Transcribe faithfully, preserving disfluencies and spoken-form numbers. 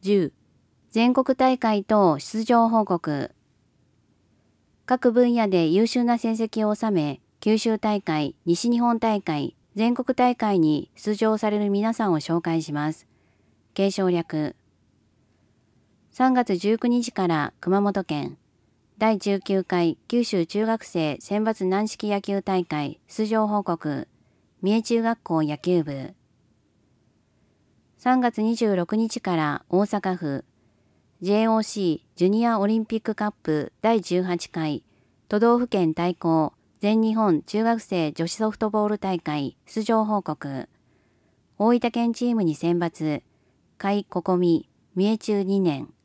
じゅう、全国大会等出場報告。各分野で優秀な成績を収め、九州大会、西日本大会、全国大会に出場される皆さんを紹介します。継承略。さんがつじゅうくにちから熊本県、だいじゅうきゅうかい九州中学生選抜軟式野球大会出場報告、三重中学校野球部。さんがつにじゅうろくにちから大阪府、ジェイオーシー ジュニアオリンピックカップだいじゅうはちかい都道府県対抗全日本中学生女子ソフトボール大会出場報告。大分県チームに選抜、甲斐ここみ、三重中にねん。